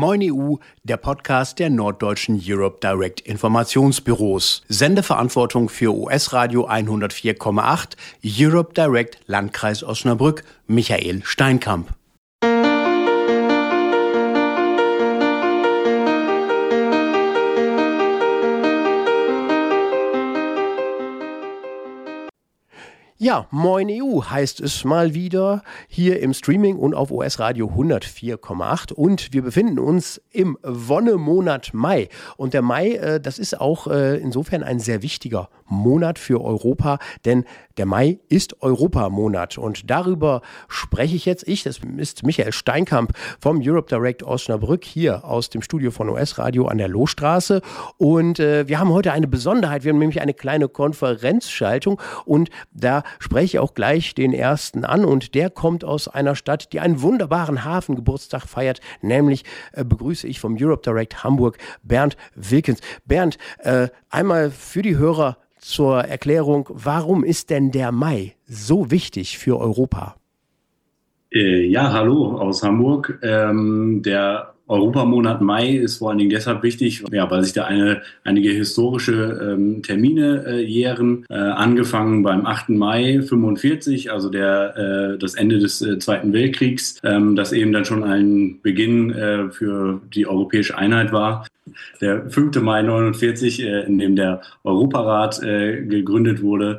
Moin EU, der Podcast der norddeutschen Europe Direct Informationsbüros. Sendeverantwortung für US-Radio 104,8, Europe Direct Landkreis Osnabrück, Michael Steinkamp. Ja, Moin EU heißt es mal wieder hier im Streaming und auf US Radio 104,8 und wir befinden uns im Wonnemonat Mai und der Mai, das ist auch insofern ein sehr wichtiger Monat für Europa, denn der Mai ist Europamonat und darüber spreche ich jetzt. Das ist Michael Steinkamp vom Europe Direct Osnabrück hier aus dem Studio von US Radio an der Lohstraße und wir haben heute eine Besonderheit, wir haben nämlich eine kleine Konferenzschaltung und da spreche ich auch gleich den ersten an und der kommt aus einer Stadt, die einen wunderbaren Hafengeburtstag feiert, nämlich begrüße ich vom Europe Direct Hamburg Bernd Wilkens. Bernd, einmal für die Hörer zur Erklärung, warum ist denn der Mai so wichtig für Europa? Ja, hallo aus Hamburg. Der Europamonat Mai ist vor allen Dingen deshalb wichtig, ja, weil sich da einige historische Termine jähren. Angefangen beim 8. Mai 45, also das Ende des Zweiten Weltkriegs, das eben dann schon ein Beginn für die europäische Einheit war. Der 5. Mai 49, in dem der Europarat gegründet wurde,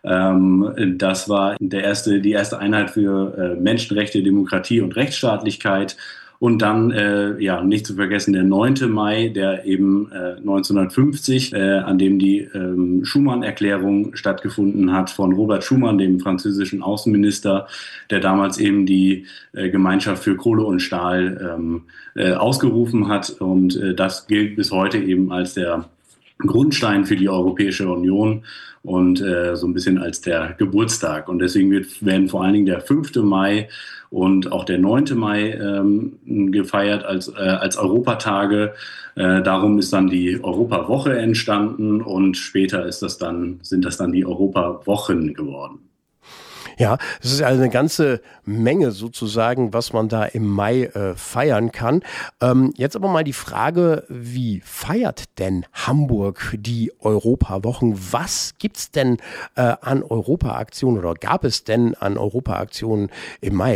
das war die erste Einheit für Menschenrechte, Demokratie und Rechtsstaatlichkeit. Und dann, nicht zu vergessen, der 9. Mai, der eben 1950, an dem die Schuman-Erklärung stattgefunden hat von Robert Schuman, dem französischen Außenminister, der damals eben die Gemeinschaft für Kohle und Stahl ausgerufen hat. Und das gilt bis heute eben als der Grundstein für die Europäische Union und so ein bisschen als der Geburtstag. Und deswegen werden vor allen Dingen der 5. Mai und auch der 9. Mai gefeiert als Europatage. Darum ist dann die Europawoche entstanden und später sind das dann die Europawochen geworden. Ja, es ist also eine ganze Menge sozusagen, was man da im Mai feiern kann. Jetzt aber mal die Frage, wie feiert denn Hamburg die Europawochen? Was gibt's denn an Europaaktionen oder gab es denn an Europaaktionen im Mai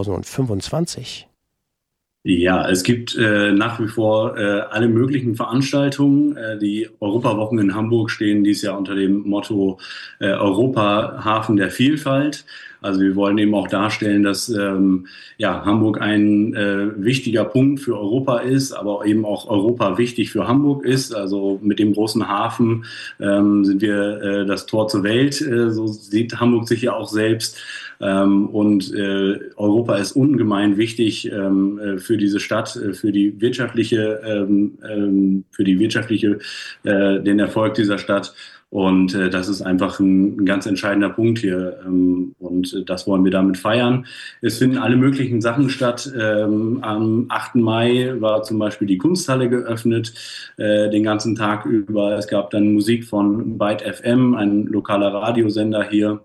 2025? Ja, es gibt nach wie vor alle möglichen Veranstaltungen. Die Europawochen in Hamburg stehen dieses Jahr unter dem Motto Europa, Hafen der Vielfalt. Also wir wollen eben auch darstellen, dass Hamburg ein wichtiger Punkt für Europa ist, aber eben auch Europa wichtig für Hamburg ist. Also mit dem großen Hafen sind wir das Tor zur Welt, so sieht Hamburg sich ja auch selbst. Und Europa ist ungemein wichtig für diese Stadt, für die wirtschaftliche, den Erfolg dieser Stadt. Und das ist einfach ein ganz entscheidender Punkt hier. Und das wollen wir damit feiern. Es finden alle möglichen Sachen statt. Am 8. Mai war zum Beispiel die Kunsthalle geöffnet, den ganzen Tag über. Es gab dann Musik von Byte FM, ein lokaler Radiosender hier.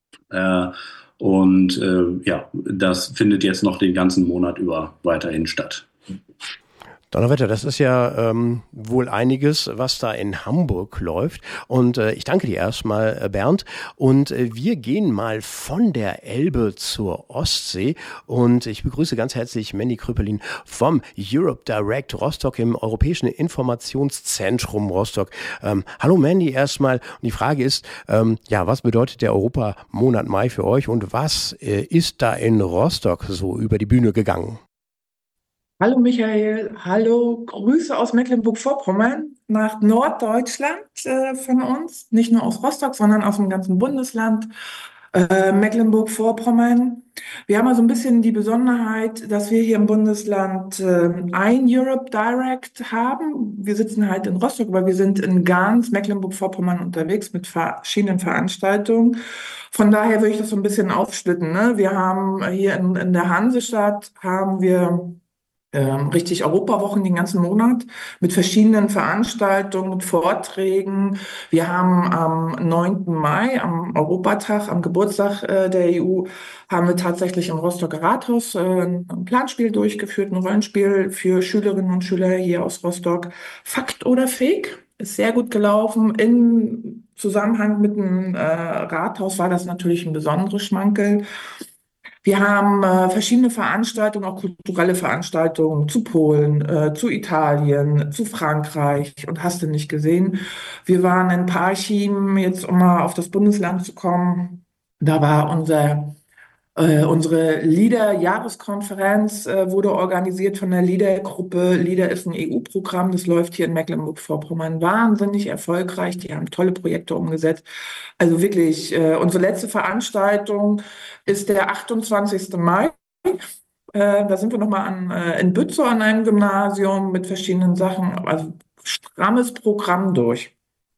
Das findet jetzt noch den ganzen Monat über weiterhin statt. Donnerwetter, das ist ja wohl einiges, was da in Hamburg läuft. Und ich danke dir erstmal, Bernd. Und wir gehen mal von der Elbe zur Ostsee. Und ich begrüße ganz herzlich Mandy Krüppelin vom Europe Direct Rostock im Europäischen Informationszentrum Rostock. Hallo Mandy erstmal. Und die Frage ist, was bedeutet der Europamonat Mai für euch und was ist da in Rostock so über die Bühne gegangen? Hallo Michael, hallo, Grüße aus Mecklenburg-Vorpommern nach Norddeutschland von uns, nicht nur aus Rostock, sondern aus dem ganzen Bundesland Mecklenburg-Vorpommern. Wir haben also ein bisschen die Besonderheit, dass wir hier im Bundesland ein Europe Direct haben. Wir sitzen halt in Rostock, aber wir sind in ganz Mecklenburg-Vorpommern unterwegs mit verschiedenen Veranstaltungen. Von daher würde ich das so ein bisschen aufsplitten, ne? Wir haben hier in der Hansestadt haben wir richtig Europawochen den ganzen Monat mit verschiedenen Veranstaltungen, mit Vorträgen. Wir haben am 9. Mai, am Europatag, am Geburtstag der EU, haben wir tatsächlich im Rostocker Rathaus ein Planspiel durchgeführt, ein Rollenspiel für Schülerinnen und Schüler hier aus Rostock. Fakt oder Fake? Ist sehr gut gelaufen. Im Zusammenhang mit dem Rathaus war das natürlich ein besonderes Schmankerl. Wir haben verschiedene Veranstaltungen, auch kulturelle Veranstaltungen zu Polen, zu Italien, zu Frankreich und hast du nicht gesehen. Wir waren in Parchim, jetzt um mal auf das Bundesland zu kommen. Da war unsere LEADER-Jahreskonferenz wurde organisiert von der LEADER-Gruppe. LEADER ist ein EU-Programm, das läuft hier in Mecklenburg-Vorpommern wahnsinnig erfolgreich. Die haben tolle Projekte umgesetzt. Also wirklich, unsere letzte Veranstaltung ist der 28. Mai. Da sind wir nochmal in Bützow an einem Gymnasium mit verschiedenen Sachen. Also strammes Programm durch.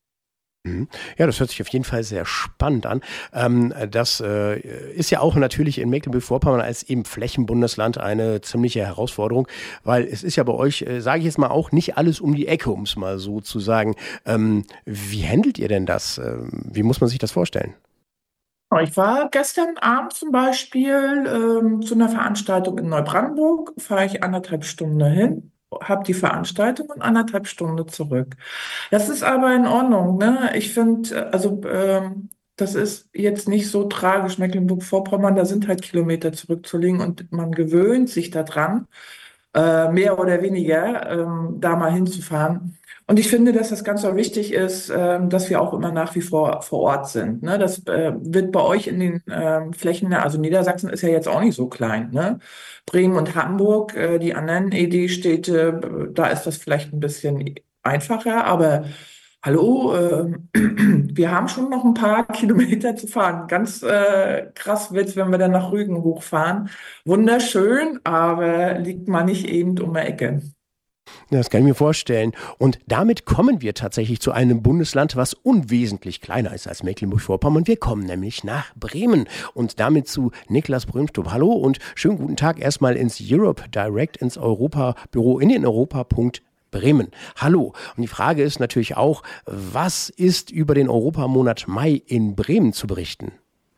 Ja, das hört sich auf jeden Fall sehr spannend an. Das ist ja auch natürlich in Mecklenburg-Vorpommern als eben Flächenbundesland eine ziemliche Herausforderung, weil es ist ja bei euch, sage ich jetzt mal, auch nicht alles um die Ecke, um es mal so zu sagen. Wie handelt ihr denn das? Wie muss man sich das vorstellen? Ich war gestern Abend zum Beispiel zu einer Veranstaltung in Neubrandenburg, fahre ich 1,5 Stunden hin, habe die Veranstaltung und 1,5 Stunden zurück. Das ist aber in Ordnung, ne? Ich finde, also das ist jetzt nicht so tragisch. Mecklenburg-Vorpommern, da sind halt Kilometer zurückzulegen und man gewöhnt sich daran, mehr oder weniger da mal hinzufahren. Und ich finde, dass das ganz so wichtig ist, dass wir auch immer nach wie vor Ort sind. Ne? Das wird bei euch in den Flächen, also Niedersachsen ist ja jetzt auch nicht so klein. Ne? Bremen und Hamburg, die anderen ED-Städte, da ist das vielleicht ein bisschen einfacher, aber hallo, wir haben schon noch ein paar Kilometer zu fahren. Ganz krass wird's, wenn wir dann nach Rügen hochfahren. Wunderschön, aber liegt mal nicht eben um die Ecke. Ja, das kann ich mir vorstellen. Und damit kommen wir tatsächlich zu einem Bundesland, was unwesentlich kleiner ist als Mecklenburg-Vorpommern. Wir kommen nämlich nach Bremen und damit zu Niklas Brömstrup. Hallo und schönen guten Tag erstmal ins Europe Direct, ins Europabüro in den Europapunkt Bremen. Hallo. Und die Frage ist natürlich auch, was ist über den Europamonat Mai in Bremen zu berichten?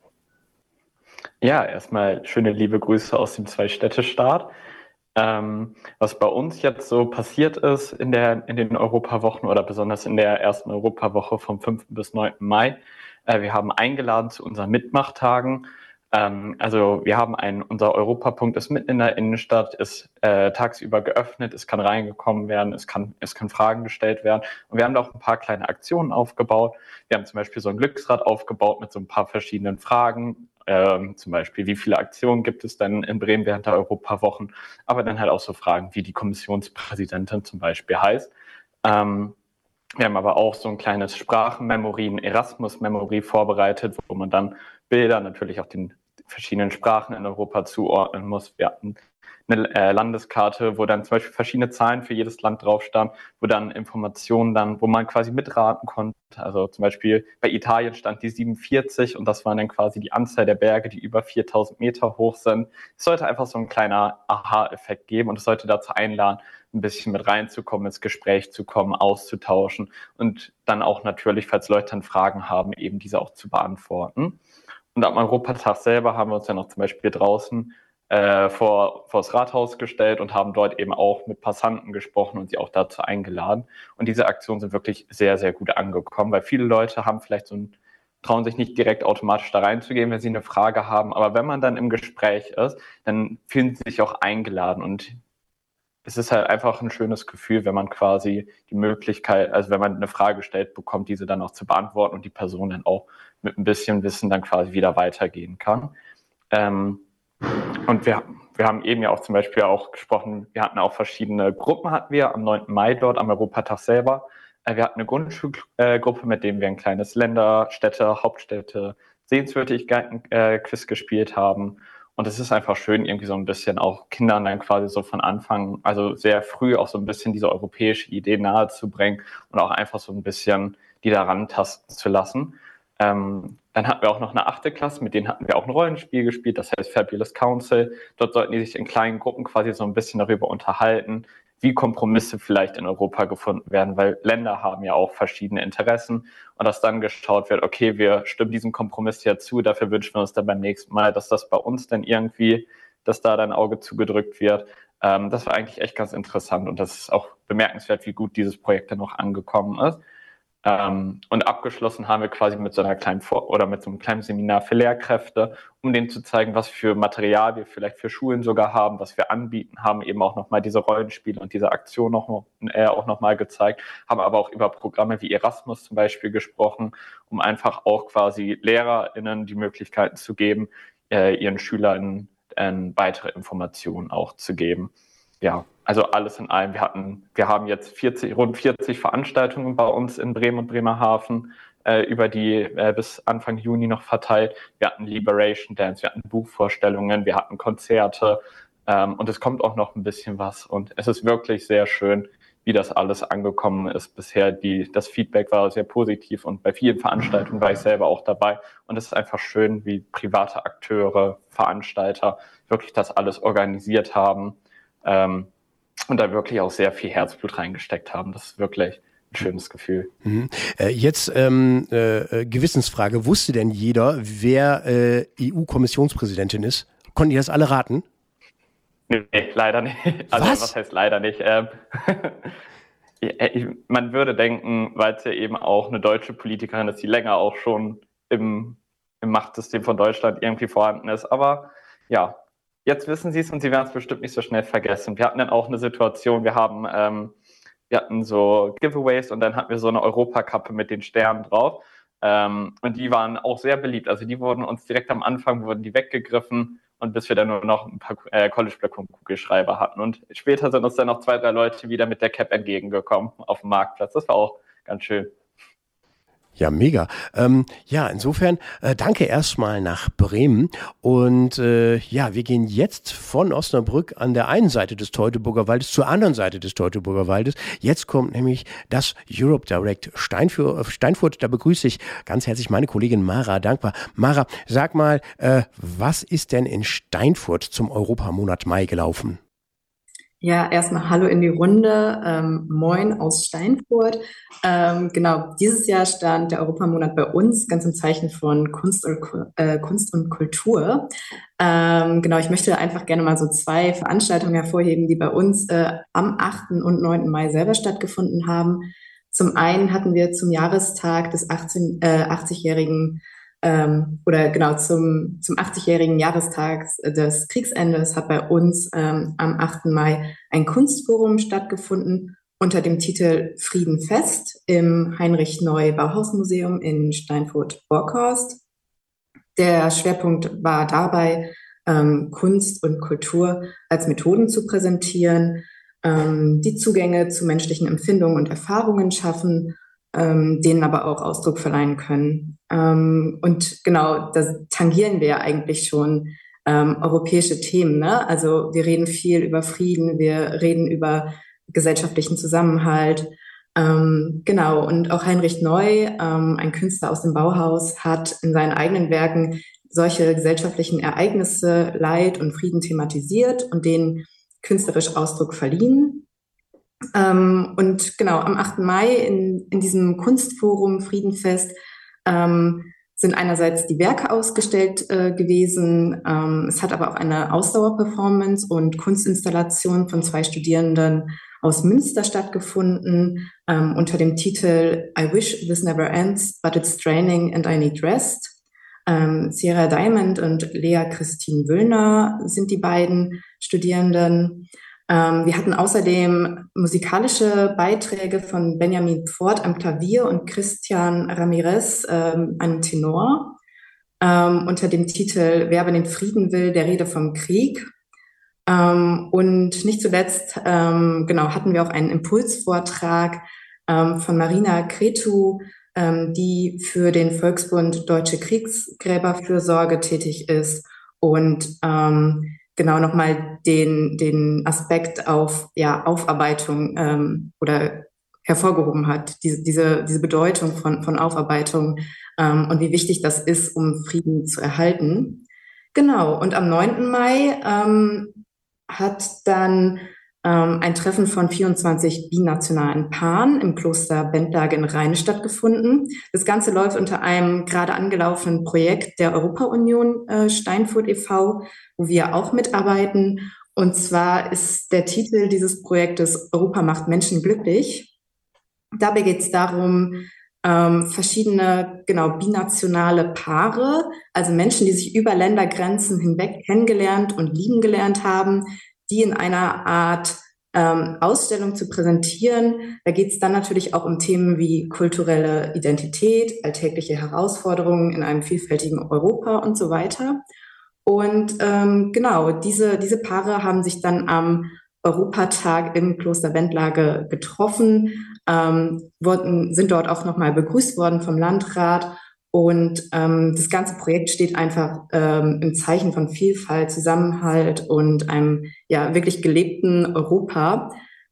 Ja, erstmal schöne liebe Grüße aus dem Zwei-Städte-Staat. Was bei uns jetzt so passiert ist in den Europawochen oder besonders in der ersten Europawoche vom 5. bis 9. Mai. Wir haben eingeladen zu unseren Mitmachtagen. Also wir haben unser Europapunkt ist mitten in der Innenstadt, ist tagsüber geöffnet, es kann reingekommen werden, es kann Fragen gestellt werden. Und wir haben da auch ein paar kleine Aktionen aufgebaut. Wir haben zum Beispiel so ein Glücksrad aufgebaut mit so ein paar verschiedenen Fragen. Zum Beispiel, wie viele Aktionen gibt es denn in Bremen während der Europawochen? Aber dann halt auch so Fragen, wie die Kommissionspräsidentin zum Beispiel heißt. Wir haben aber auch so ein kleines Sprachenmemory, ein Erasmus-Memory vorbereitet, wo man dann Bilder natürlich auch den verschiedenen Sprachen in Europa zuordnen muss. Wir hatten eine Landeskarte, wo dann zum Beispiel verschiedene Zahlen für jedes Land drauf stand, wo dann Informationen wo man quasi mitraten konnte. Also zum Beispiel bei Italien stand die 47 und das waren dann quasi die Anzahl der Berge, die über 4000 Meter hoch sind. Es sollte einfach so ein kleiner Aha-Effekt geben und es sollte dazu einladen, ein bisschen mit reinzukommen, ins Gespräch zu kommen, auszutauschen und dann auch natürlich, falls Leute dann Fragen haben, eben diese auch zu beantworten. Und am Europatag selber haben wir uns dann auch zum Beispiel draußen vor das Rathaus gestellt und haben dort eben auch mit Passanten gesprochen und sie auch dazu eingeladen. Und diese Aktionen sind wirklich sehr, sehr gut angekommen, weil viele Leute haben vielleicht trauen sich nicht direkt automatisch da reinzugehen, wenn sie eine Frage haben. Aber wenn man dann im Gespräch ist, dann fühlen sie sich auch eingeladen. Und es ist halt einfach ein schönes Gefühl, wenn man quasi die Möglichkeit, also wenn man eine Frage stellt, bekommt, diese dann auch zu beantworten und die Person dann auch mit ein bisschen Wissen dann quasi wieder weitergehen kann. Und wir haben eben ja auch zum Beispiel auch gesprochen, wir hatten auch verschiedene Gruppen, hatten wir am 9. Mai dort am Europatag selber. Wir hatten eine Grundschulgruppe, mit dem wir ein kleines Städte, Hauptstädte, Sehenswürdigkeiten-Quiz gespielt haben. Und es ist einfach schön, irgendwie so ein bisschen auch Kindern dann quasi so von Anfang, also sehr früh auch so ein bisschen diese europäische Idee nahezubringen und auch einfach so ein bisschen die daran tasten zu lassen. Dann hatten wir auch noch eine 8. Klasse, mit denen hatten wir auch ein Rollenspiel gespielt, das heißt Fabulous Council. Dort sollten die sich in kleinen Gruppen quasi so ein bisschen darüber unterhalten, wie Kompromisse vielleicht in Europa gefunden werden, weil Länder haben ja auch verschiedene Interessen und dass dann geschaut wird, okay, wir stimmen diesem Kompromiss ja zu, dafür wünschen wir uns dann beim nächsten Mal, dass das bei uns dann irgendwie, dass da dann Auge zugedrückt wird. Das war eigentlich echt ganz interessant und das ist auch bemerkenswert, wie gut dieses Projekt dann noch angekommen ist. Und abgeschlossen haben wir quasi mit so einer kleinen mit so einem kleinen Seminar für Lehrkräfte, um denen zu zeigen, was für Material wir vielleicht für Schulen sogar haben, was wir anbieten, haben eben auch nochmal diese Rollenspiele und diese Aktion auch nochmal gezeigt, haben aber auch über Programme wie Erasmus zum Beispiel gesprochen, um einfach auch quasi LehrerInnen die Möglichkeiten zu geben, ihren SchülerInnen weitere Informationen auch zu geben. Ja, also alles in allem. Wir haben jetzt rund 40 Veranstaltungen bei uns in Bremen und Bremerhaven über die bis Anfang Juni noch verteilt. Wir hatten Liberation Dance, wir hatten Buchvorstellungen, wir hatten Konzerte und es kommt auch noch ein bisschen was. Und es ist wirklich sehr schön, wie das alles angekommen ist bisher. Das Feedback war sehr positiv und bei vielen Veranstaltungen war ich selber auch dabei. Und es ist einfach schön, wie private Akteure, Veranstalter wirklich das alles organisiert haben. Und da wirklich auch sehr viel Herzblut reingesteckt haben. Das ist wirklich ein schönes Gefühl. Jetzt Gewissensfrage. Wusste denn jeder, wer EU-Kommissionspräsidentin ist? Konnten die das alle raten? Nee, leider nicht. Also was heißt leider nicht? Man würde denken, weil es ja eben auch eine deutsche Politikerin ist, die länger auch schon im Machtsystem von Deutschland irgendwie vorhanden ist. Aber ja, jetzt wissen Sie es und Sie werden es bestimmt nicht so schnell vergessen. Wir hatten dann auch eine Situation, wir hatten so Giveaways und dann hatten wir so eine Europakappe mit den Sternen drauf. Und die waren auch sehr beliebt. Also die wurden uns direkt am Anfang weggegriffen und bis wir dann nur noch ein paar College Black und Kugelschreiber hatten. Und später sind uns dann noch 2, 3 Leute wieder mit der Cap entgegengekommen auf dem Marktplatz. Das war auch ganz schön. Ja, mega. Insofern danke erstmal nach Bremen und wir gehen jetzt von Osnabrück an der einen Seite des Teutoburger Waldes zur anderen Seite des Teutoburger Waldes. Jetzt kommt nämlich das Europe Direct Steinfurt. Da begrüße ich ganz herzlich meine Kollegin Mara Dankbar. Mara, sag mal, was ist denn in Steinfurt zum Europamonat Mai gelaufen? Ja, erstmal Hallo in die Runde. Moin aus Steinfurt. Genau, dieses Jahr stand der Europamonat bei uns ganz im Zeichen von Kunst und Kultur. Genau, ich möchte einfach gerne mal so 2 Veranstaltungen hervorheben, die bei uns am 8. und 9. Mai selber stattgefunden haben. Zum einen hatten wir zum Jahrestag des 80-jährigen zum 80-jährigen Jahrestag des Kriegsendes hat bei uns am 8. Mai ein Kunstforum stattgefunden unter dem Titel Friedenfest im Heinrich-Neu-Bauhaus-Museum in Steinfurt-Borkhorst. Der Schwerpunkt war dabei, Kunst und Kultur als Methoden zu präsentieren, die Zugänge zu menschlichen Empfindungen und Erfahrungen schaffen, denen aber auch Ausdruck verleihen können. Und genau, da tangieren wir ja eigentlich schon europäische Themen, ne? Also wir reden viel über Frieden, wir reden über gesellschaftlichen Zusammenhalt. Genau, und auch Heinrich Neu, ein Künstler aus dem Bauhaus, hat in seinen eigenen Werken solche gesellschaftlichen Ereignisse, Leid und Frieden thematisiert und denen künstlerisch Ausdruck verliehen. Und genau, am 8. Mai in diesem Kunstforum Friedenfest sind einerseits die Werke ausgestellt gewesen. Es hat aber auch eine Ausdauerperformance und Kunstinstallation von 2 Studierenden aus Münster stattgefunden, unter dem Titel I wish this never ends, but it's draining and I need rest. Sierra Diamond und Lea Christine Wöllner sind die beiden Studierenden. Wir hatten außerdem musikalische Beiträge von Benjamin Pfort am Klavier und Christian Ramirez am Tenor unter dem Titel Wer aber den Frieden will, der Rede vom Krieg. Und nicht zuletzt hatten wir auch einen Impulsvortrag von Marina Cretu, die für den Volksbund Deutsche Kriegsgräberfürsorge tätig ist und nochmal den Aspekt auf Aufarbeitung oder hervorgehoben hat, diese Bedeutung von Aufarbeitung und wie wichtig das ist, um Frieden zu erhalten. Genau, und am 9. Mai hat dann ein Treffen von 24 binationalen Paaren im Kloster Bentlage in Rheine stattgefunden. Das Ganze läuft unter einem gerade angelaufenen Projekt der Europa-Union Steinfurt e.V., wo wir auch mitarbeiten. Und zwar ist der Titel dieses Projektes Europa macht Menschen glücklich. Dabei geht es darum, verschiedene, genau, binationale Paare, also Menschen, die sich über Ländergrenzen hinweg kennengelernt und lieben gelernt haben, die in einer Art Ausstellung zu präsentieren. Da geht es dann natürlich auch um Themen wie kulturelle Identität, alltägliche Herausforderungen in einem vielfältigen Europa und so weiter. Und genau, diese Paare haben sich dann am Europatag im Kloster Bentlage getroffen, sind dort auch nochmal begrüßt worden vom Landrat. Und das ganze Projekt steht einfach im Zeichen von Vielfalt, Zusammenhalt und einem ja wirklich gelebten Europa.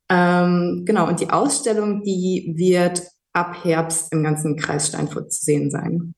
Genau, und die Ausstellung, die wird ab Herbst im ganzen Kreis Steinfurt zu sehen sein.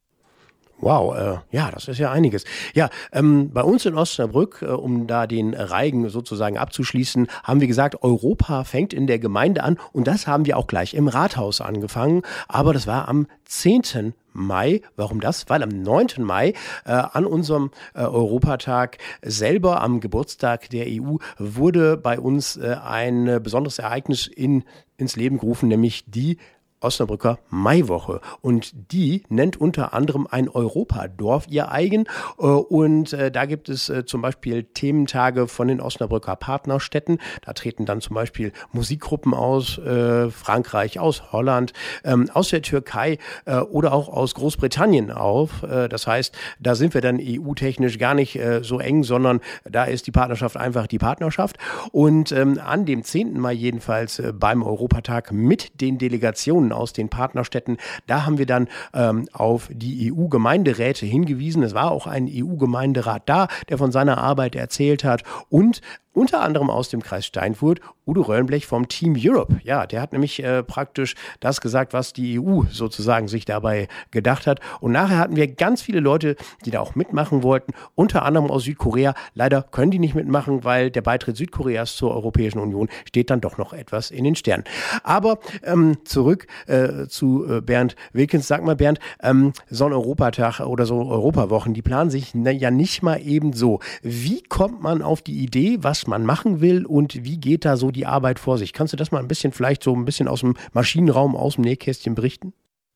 Wow, ja, das ist ja einiges. Ja, bei uns in Osnabrück, um da den Reigen sozusagen abzuschließen, haben wir gesagt, Europa fängt in der Gemeinde an und das haben wir auch gleich im Rathaus angefangen, aber das war am 10. Mai. Warum das? Weil am 9. Mai an unserem Europatag selber, am Geburtstag der EU, wurde bei uns ein besonderes Ereignis ins Leben gerufen, nämlich die Osnabrücker Maiwoche. Und die nennt unter anderem ein Europadorf ihr eigen. Und da gibt es zum Beispiel Thementage von den Osnabrücker Partnerstädten. Da treten dann zum Beispiel Musikgruppen aus Frankreich, aus Holland, aus der Türkei oder auch aus Großbritannien auf. Das heißt, da sind wir dann EU-technisch gar nicht so eng, sondern da ist die Partnerschaft einfach die Partnerschaft. Und an dem 10. Mai jedenfalls beim Europatag mit den Delegationen aus den Partnerstädten, da haben wir dann auf die EU-Gemeinderäte hingewiesen. Es war auch ein EU-Gemeinderat da, der von seiner Arbeit erzählt hat und unter anderem aus dem Kreis Steinfurt, Udo Röllblech vom Team Europe. Ja, der hat nämlich praktisch das gesagt, was die EU sozusagen sich dabei gedacht hat. Und nachher hatten wir ganz viele Leute, die da auch mitmachen wollten, unter anderem aus Südkorea. Leider können die nicht mitmachen, weil der Beitritt Südkoreas zur Europäischen Union steht dann doch noch etwas in den Sternen. Aber zurück zu Bernd Wilkens. Sag mal, Bernd, so ein Europatag oder so Europawochen, die planen sich ja nicht mal eben so. Wie kommt man auf die Idee, was man machen will und wie geht da so die Arbeit vor sich? Kannst du das mal ein bisschen vielleicht so ein bisschen aus dem Maschinenraum, aus dem Nähkästchen berichten?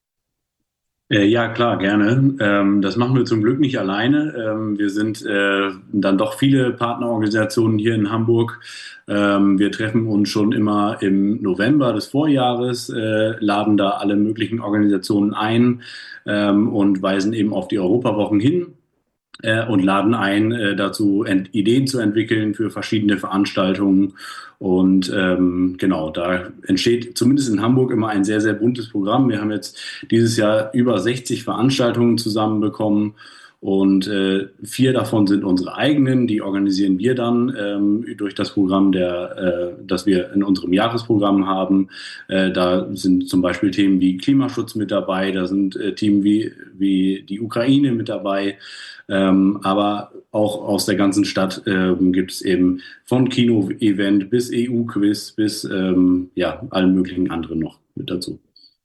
Ja, klar, gerne. Das machen wir zum Glück nicht alleine. Wir sind dann doch viele Partnerorganisationen hier in Hamburg. Wir treffen uns schon immer im November des Vorjahres, laden da alle möglichen Organisationen ein und weisen eben auf die Europawochen hin. Und laden ein, dazu Ideen zu entwickeln für verschiedene Veranstaltungen. Und genau, da entsteht zumindest in Hamburg immer ein sehr, sehr buntes Programm. Wir haben jetzt dieses Jahr über 60 Veranstaltungen zusammenbekommen. Und 4 davon sind unsere eigenen, die organisieren wir dann durch das Programm, das wir in unserem Jahresprogramm haben. Da sind zum Beispiel Themen wie Klimaschutz mit dabei, da sind Themen wie die Ukraine mit dabei. Aber auch aus der ganzen Stadt gibt es eben von Kino-Event bis EU-Quiz bis ja, allen möglichen anderen noch mit dazu.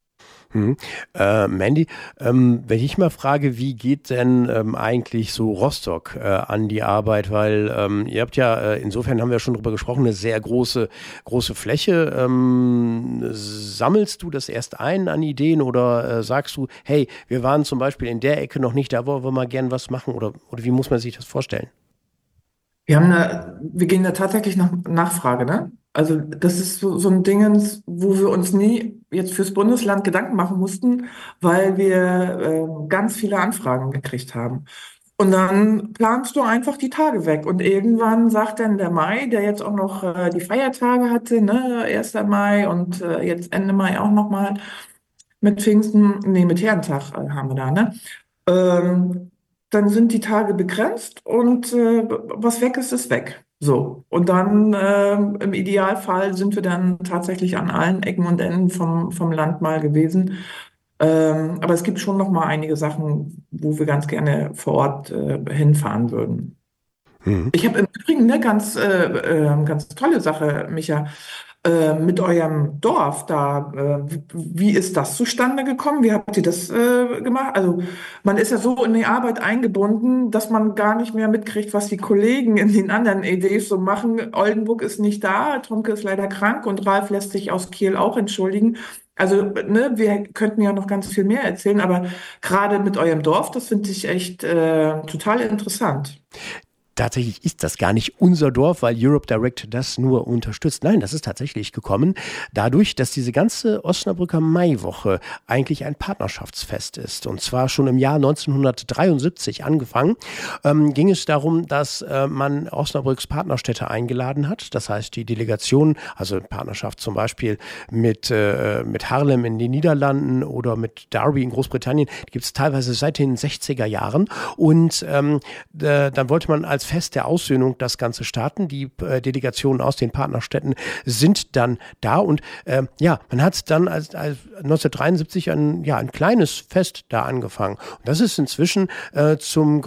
Mandy, wenn ich mal frage, wie geht denn eigentlich so Rostock an die Arbeit? Weil ihr habt ja, insofern haben wir schon drüber gesprochen, eine sehr große Fläche. Sammelst du das erst ein an Ideen oder sagst du, hey, wir waren zum Beispiel in der Ecke noch nicht, da wollen wir mal gern was machen oder wie muss man sich das vorstellen? Wir gehen da tatsächlich nach Nachfrage, ne? Also das ist so ein Dingens, wo wir uns nie jetzt fürs Bundesland Gedanken machen mussten, weil wir ganz viele Anfragen gekriegt haben. Und dann planst du einfach die Tage weg. Und irgendwann sagt dann der Mai, der jetzt auch noch die Feiertage hatte, ne, 1. Mai und jetzt Ende Mai auch nochmal mit Pfingsten, nee, mit Herrentag haben wir da, ne? Dann sind die Tage begrenzt und was weg ist, ist weg. So. Und dann im Idealfall sind wir dann tatsächlich an allen Ecken und Enden vom Land mal gewesen. Aber es gibt schon noch mal einige Sachen, wo wir ganz gerne vor Ort hinfahren würden. Mhm. Ich habe im Übrigen eine ganz tolle Sache, Micha, mit eurem Dorf da. Wie ist das zustande gekommen? Wie habt ihr das gemacht? Also man ist ja so in die Arbeit eingebunden, dass man gar nicht mehr mitkriegt, was die Kollegen in den anderen EDs so machen. Oldenburg ist nicht da, Tomke ist leider krank und Ralf lässt sich aus Kiel auch entschuldigen. Also, ne, wir könnten ja noch ganz viel mehr erzählen, aber gerade mit eurem Dorf, das finde ich echt total interessant. Tatsächlich ist das gar nicht unser Dorf, weil Europe Direct das nur unterstützt. Nein, das ist tatsächlich gekommen dadurch, dass diese ganze Osnabrücker Maiwoche eigentlich ein Partnerschaftsfest ist. Und zwar schon im Jahr 1973 angefangen, ging es darum, dass man Osnabrücks Partnerstädte eingeladen hat. Das heißt, die Delegation, also Partnerschaft zum Beispiel mit Haarlem in den Niederlanden oder mit Derby in Großbritannien, die gibt es teilweise seit den 60er Jahren. Und dann wollte man als Fest der Aussöhnung das Ganze starten. Die Delegationen aus den Partnerstädten sind dann da und man hat dann als 1973 ein kleines Fest da angefangen. Und das ist inzwischen einem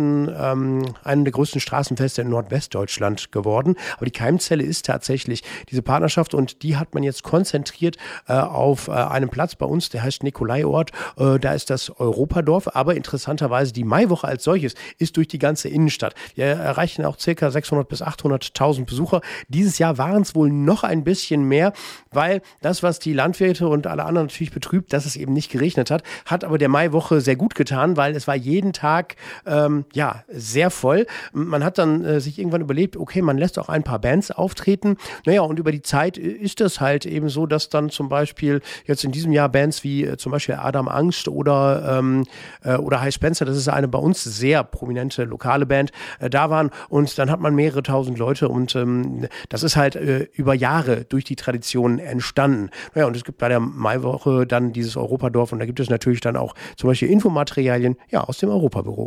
der größten Straßenfeste in Nordwestdeutschland geworden. Aber die Keimzelle ist tatsächlich diese Partnerschaft und die hat man jetzt konzentriert auf einem Platz bei uns, der heißt Nikolaiort. Da ist das Europadorf, aber interessanterweise die Maiwoche als solches ist durch die ganze Innenstadt. Wir erreichen auch ca. 600.000 bis 800.000 Besucher. Dieses Jahr waren es wohl noch ein bisschen mehr, weil das, was die Landwirte und alle anderen natürlich betrübt, dass es eben nicht geregnet hat, hat aber der Maiwoche sehr gut getan, weil es war jeden Tag sehr voll. Man hat dann sich irgendwann überlegt, okay, man lässt auch ein paar Bands auftreten. Naja, und über die Zeit ist es halt eben so, dass dann zum Beispiel jetzt in diesem Jahr Bands wie zum Beispiel Adam Angst oder High Spencer, das ist eine bei uns sehr prominente lokale Band, da waren und dann hat man mehrere tausend Leute und das ist halt über Jahre durch die Tradition entstanden. Naja, und es gibt bei der Maiwoche dann dieses Europadorf und da gibt es natürlich dann auch zum Beispiel Infomaterialien aus dem Europabüro.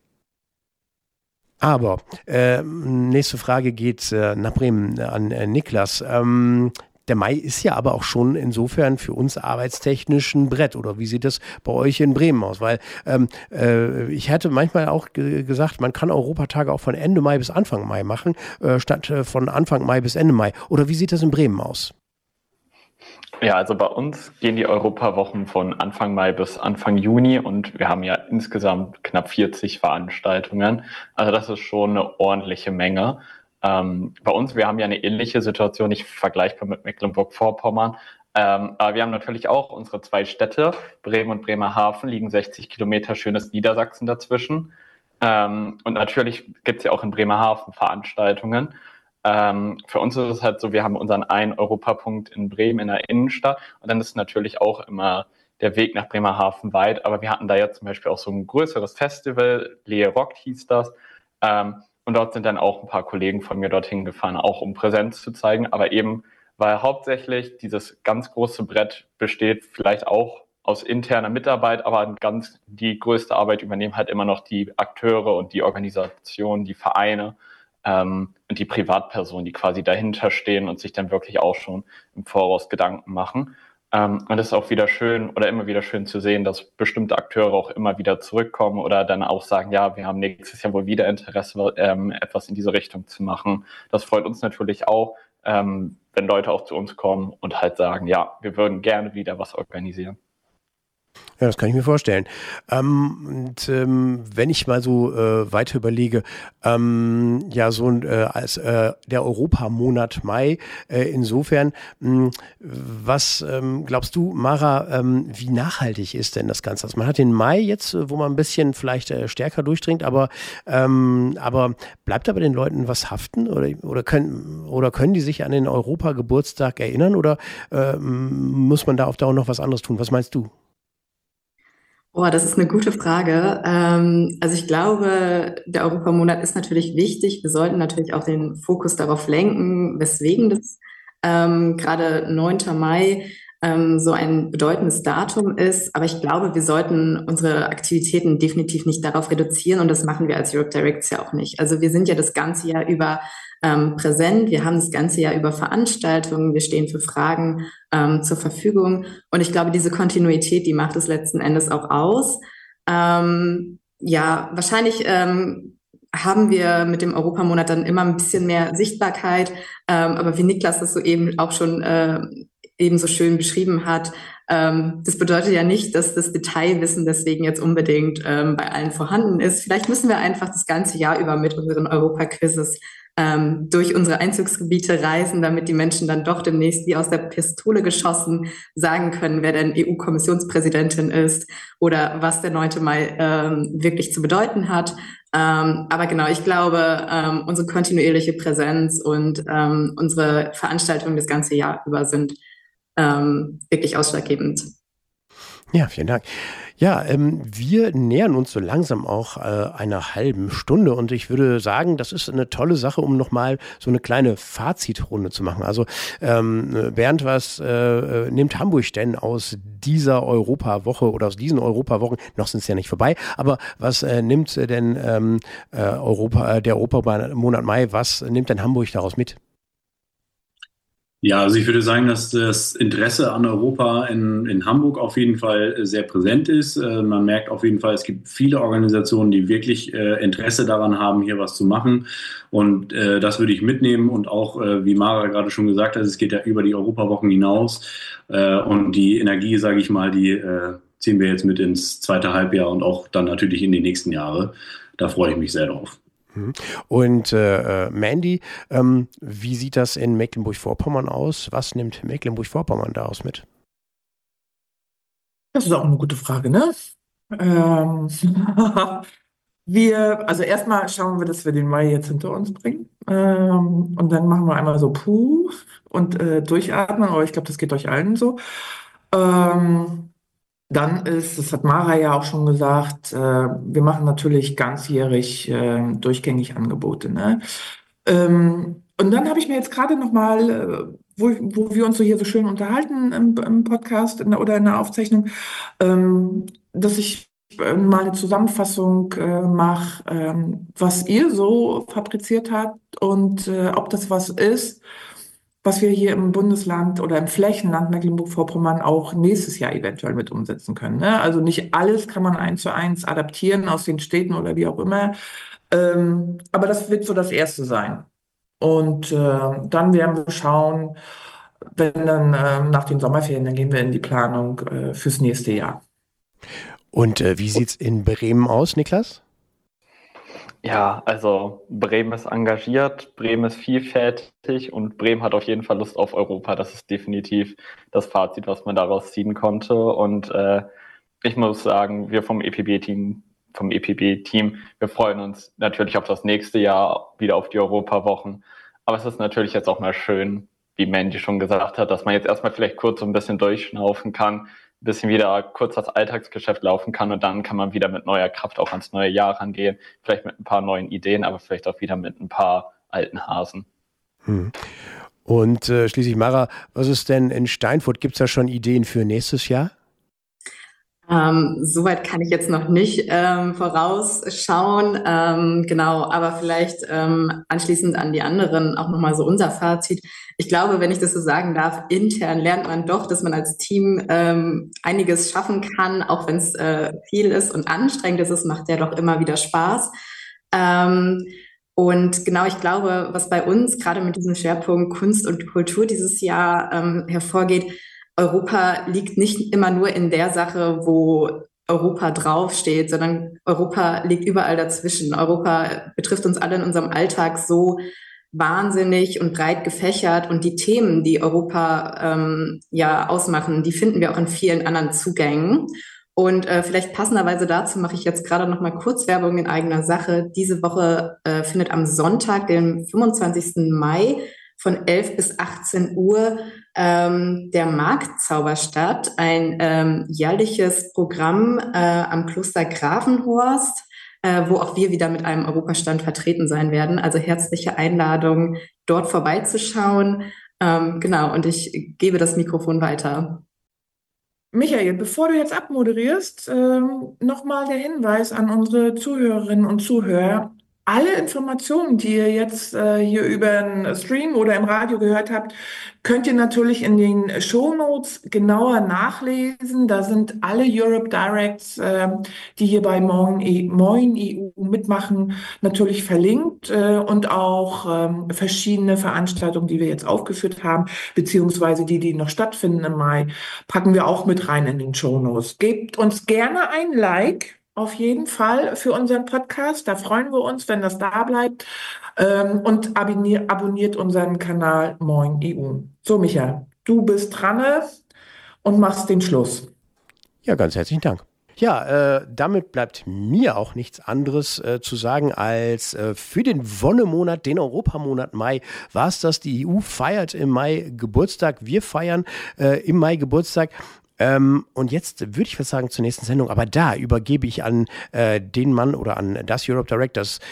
Aber nächste Frage geht nach Bremen an Niklas. Der Mai ist ja aber auch schon insofern für uns arbeitstechnisch ein Brett. Oder wie sieht das bei euch in Bremen aus? Weil ich hätte manchmal auch gesagt, man kann Europatage auch von Ende Mai bis Anfang Mai machen, statt von Anfang Mai bis Ende Mai. Oder wie sieht das in Bremen aus? Ja, also bei uns gehen die Europawochen von Anfang Mai bis Anfang Juni und wir haben ja insgesamt knapp 40 Veranstaltungen. Also das ist schon eine ordentliche Menge. Bei uns, wir haben ja eine ähnliche Situation, nicht vergleichbar mit Mecklenburg-Vorpommern, aber wir haben natürlich auch unsere zwei Städte, Bremen und Bremerhaven, liegen 60 Kilometer schönes Niedersachsen dazwischen. Und natürlich gibt es ja auch in Bremerhaven Veranstaltungen. Für uns ist es halt so, wir haben unseren einen Europapunkt in Bremen in der Innenstadt und dann ist natürlich auch immer der Weg nach Bremerhaven weit, aber wir hatten da jetzt zum Beispiel auch so ein größeres Festival, Lehe Rock hieß das, und dort sind dann auch ein paar Kollegen von mir dorthin gefahren, auch um Präsenz zu zeigen, aber eben, weil hauptsächlich dieses ganz große Brett besteht, vielleicht auch aus interner Mitarbeit, aber die größte Arbeit übernehmen halt immer noch die Akteure und die Organisationen, die Vereine und die Privatpersonen, die quasi dahinter stehen und sich dann wirklich auch schon im Voraus Gedanken machen. Und es ist auch wieder schön oder immer wieder schön zu sehen, dass bestimmte Akteure auch immer wieder zurückkommen oder dann auch sagen, ja, wir haben nächstes Jahr wohl wieder Interesse, etwas in diese Richtung zu machen. Das freut uns natürlich auch, wenn Leute auch zu uns kommen und halt sagen, ja, wir würden gerne wieder was organisieren. Ja, das kann ich mir vorstellen. Wenn ich mal so weiter überlege, als der Europamonat Mai, insofern, was glaubst du, Mara, wie nachhaltig ist denn das Ganze? Also man hat den Mai jetzt, wo man ein bisschen vielleicht stärker durchdringt, aber bleibt da bei den Leuten was haften oder können die sich an den Europageburtstag erinnern oder muss man da auf Dauer noch was anderes tun? Was meinst du? Oh, das ist eine gute Frage. Also ich glaube, der Europamonat ist natürlich wichtig. Wir sollten natürlich auch den Fokus darauf lenken, weswegen das gerade 9. Mai so ein bedeutendes Datum ist. Aber ich glaube, wir sollten unsere Aktivitäten definitiv nicht darauf reduzieren und das machen wir als Europe Directs ja auch nicht. Also wir sind ja das ganze Jahr über präsent. Wir haben das ganze Jahr über Veranstaltungen. Wir stehen für Fragen zur Verfügung. Und ich glaube, diese Kontinuität, die macht es letzten Endes auch aus. Ja, wahrscheinlich haben wir mit dem Europamonat dann immer ein bisschen mehr Sichtbarkeit. Aber wie Niklas das so eben auch schon eben so schön beschrieben hat, das bedeutet ja nicht, dass das Detailwissen deswegen jetzt unbedingt bei allen vorhanden ist. Vielleicht müssen wir einfach das ganze Jahr über mit unseren Europa-Quizzes durch unsere Einzugsgebiete reisen, damit die Menschen dann doch demnächst wie aus der Pistole geschossen sagen können, wer denn EU-Kommissionspräsidentin ist oder was der 9. Mai wirklich zu bedeuten hat. Aber genau, ich glaube, unsere kontinuierliche Präsenz und unsere Veranstaltungen das ganze Jahr über sind wirklich ausschlaggebend. Ja, vielen Dank. Ja, wir nähern uns so langsam auch einer halben Stunde und ich würde sagen, das ist eine tolle Sache, um nochmal so eine kleine Fazitrunde zu machen. Also Bernd, was nimmt Hamburg denn aus dieser Europawoche oder aus diesen Europawochen, noch sind es ja nicht vorbei, aber was nimmt denn der Europamonat Mai, was nimmt denn Hamburg daraus mit? Ja, also ich würde sagen, dass das Interesse an Europa in Hamburg auf jeden Fall sehr präsent ist. Man merkt auf jeden Fall, es gibt viele Organisationen, die wirklich Interesse daran haben, hier was zu machen. Und das würde ich mitnehmen. Und auch, wie Mara gerade schon gesagt hat, es geht ja über die Europawochen hinaus. Und die Energie, sage ich mal, die ziehen wir jetzt mit ins zweite Halbjahr und auch dann natürlich in die nächsten Jahre. Da freue ich mich sehr drauf. Und Mandy, wie sieht das in Mecklenburg-Vorpommern aus? Was nimmt Mecklenburg-Vorpommern daraus mit? Das ist auch eine gute Frage, ne? Also erstmal schauen wir, dass wir den Mai jetzt hinter uns bringen. Und dann machen wir einmal so Puh und durchatmen, aber ich glaube, das geht euch allen so. Dann das hat Mara ja auch schon gesagt, wir machen natürlich ganzjährig durchgängig Angebote. Ne? Und dann habe ich mir jetzt gerade nochmal, wo wir uns so hier so schön unterhalten im Podcast oder in der Aufzeichnung, dass ich mal eine Zusammenfassung mache, was ihr so fabriziert habt und ob das was ist, was wir hier im Bundesland oder im Flächenland Mecklenburg-Vorpommern auch nächstes Jahr eventuell mit umsetzen können. Ne? Also nicht alles kann man 1:1 adaptieren aus den Städten oder wie auch immer. Aber das wird so das Erste sein. Und dann werden wir schauen, wenn dann nach den Sommerferien, dann gehen wir in die Planung fürs nächste Jahr. Und wie sieht's in Bremen aus, Niklas? Ja, also Bremen ist engagiert, Bremen ist vielfältig und Bremen hat auf jeden Fall Lust auf Europa. Das ist definitiv das Fazit, was man daraus ziehen konnte. Und ich muss sagen, wir vom EPB-Team, wir freuen uns natürlich auf das nächste Jahr, wieder auf die Europawochen. Aber es ist natürlich jetzt auch mal schön, wie Mandy schon gesagt hat, dass man jetzt erstmal vielleicht kurz so ein bisschen durchschnaufen kann, ein bisschen wieder kurz das Alltagsgeschäft laufen kann und dann kann man wieder mit neuer Kraft auch ans neue Jahr rangehen, vielleicht mit ein paar neuen Ideen, aber vielleicht auch wieder mit ein paar alten Hasen. Und schließlich, Mara, was ist denn in Steinfurt? Gibt es da schon Ideen für nächstes Jahr? Soweit kann ich jetzt noch nicht vorausschauen, genau, aber vielleicht anschließend an die anderen auch nochmal so unser Fazit. Ich glaube, wenn ich das so sagen darf, intern lernt man doch, dass man als Team einiges schaffen kann, auch wenn es viel ist und anstrengend ist, es macht ja doch immer wieder Spaß. Und genau, ich glaube, was bei uns gerade mit diesem Schwerpunkt Kunst und Kultur dieses Jahr hervorgeht, Europa liegt nicht immer nur in der Sache, wo Europa draufsteht, sondern Europa liegt überall dazwischen. Europa betrifft uns alle in unserem Alltag so wahnsinnig und breit gefächert und die Themen, die Europa ausmachen, die finden wir auch in vielen anderen Zugängen. Und vielleicht passenderweise dazu mache ich jetzt gerade noch mal kurz Werbung in eigener Sache. Diese Woche findet am Sonntag, den 25. Mai, von 11 bis 18 Uhr der Marktzauber statt, ein jährliches Programm am Kloster Gravenhorst, wo auch wir wieder mit einem Europastand vertreten sein werden. Also herzliche Einladung, dort vorbeizuschauen. Genau, und ich gebe das Mikrofon weiter. Michael, bevor du jetzt abmoderierst, nochmal der Hinweis an unsere Zuhörerinnen und Zuhörer. Alle Informationen, die ihr jetzt hier über den Stream oder im Radio gehört habt, könnt ihr natürlich in den Shownotes genauer nachlesen. Da sind alle Europe Directs, die hier bei Moin EU mitmachen, natürlich verlinkt und auch verschiedene Veranstaltungen, die wir jetzt aufgeführt haben, beziehungsweise die noch stattfinden im Mai, packen wir auch mit rein in den Shownotes. Gebt uns gerne ein Like. Auf jeden Fall für unseren Podcast. Da freuen wir uns, wenn das da bleibt. Und abonniert unseren Kanal Moin EU. So, Micha, du bist dran und machst den Schluss. Ja, ganz herzlichen Dank. Ja, damit bleibt mir auch nichts anderes zu sagen als für den Wonnemonat, den Europamonat Mai, war es das. Die EU feiert im Mai Geburtstag. Wir feiern im Mai Geburtstag. Und jetzt würde ich was sagen zur nächsten Sendung, aber da übergebe ich an den Mann oder an das Europe Direct, das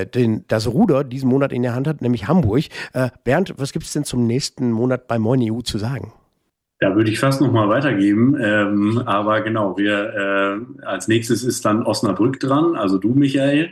Ruder diesen Monat in der Hand hat, nämlich Hamburg. Bernd, was gibt es denn zum nächsten Monat bei Moin EU zu sagen? Da würde ich fast nochmal weitergeben, aber genau, als nächstes ist dann Osnabrück dran, also du, Michael,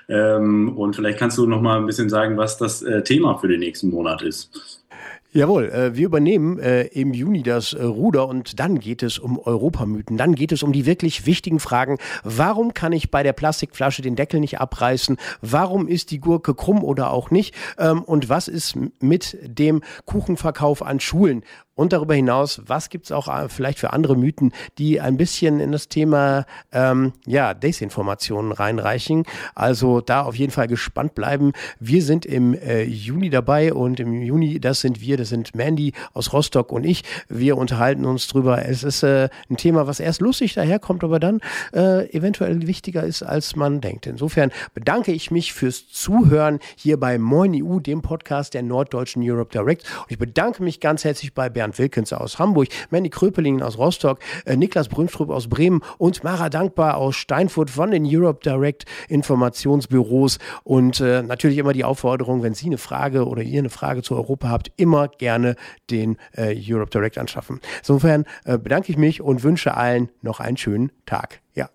und vielleicht kannst du nochmal ein bisschen sagen, was das Thema für den nächsten Monat ist. Jawohl, wir übernehmen im Juni das Ruder und dann geht es um Europamythen. Dann geht es um die wirklich wichtigen Fragen. Warum kann ich bei der Plastikflasche den Deckel nicht abreißen? Warum ist die Gurke krumm oder auch nicht? Und was ist mit dem Kuchenverkauf an Schulen? Und darüber hinaus, was gibt es auch vielleicht für andere Mythen, die ein bisschen in das Thema Desinformationen reinreichen? Also da auf jeden Fall gespannt bleiben. Wir sind im Juni dabei und im Juni, das sind Mandy aus Rostock und ich. Wir unterhalten uns drüber. Es ist ein Thema, was erst lustig daherkommt, aber dann eventuell wichtiger ist, als man denkt. Insofern bedanke ich mich fürs Zuhören hier bei Moin EU, dem Podcast der Norddeutschen Europe Direct. Und ich bedanke mich ganz herzlich bei Bernd Wilkens aus Hamburg, Mandy Kröpelingen aus Rostock, Niklas Brünstrup aus Bremen und Mara Dankbar aus Steinfurt von den Europe Direct Informationsbüros. Und natürlich immer die Aufforderung, wenn Sie eine Frage oder ihr eine Frage zu Europa habt, immer gerne den Europe Direct anschaffen. Insofern bedanke ich mich und wünsche allen noch einen schönen Tag. Ja.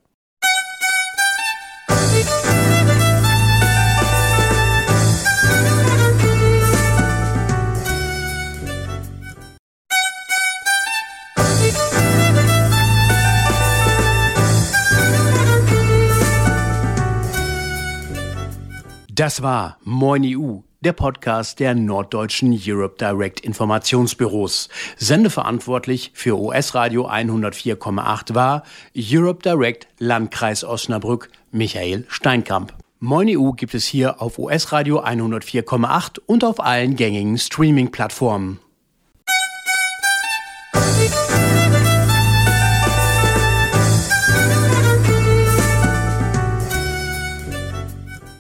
Das war Moin EU, der Podcast der Norddeutschen Europe Direct Informationsbüros. Sendeverantwortlich für OS Radio 104,8 war Europe Direct Landkreis Osnabrück Michael Steinkamp. Moin EU gibt es hier auf OS Radio 104,8 und auf allen gängigen Streaming-Plattformen.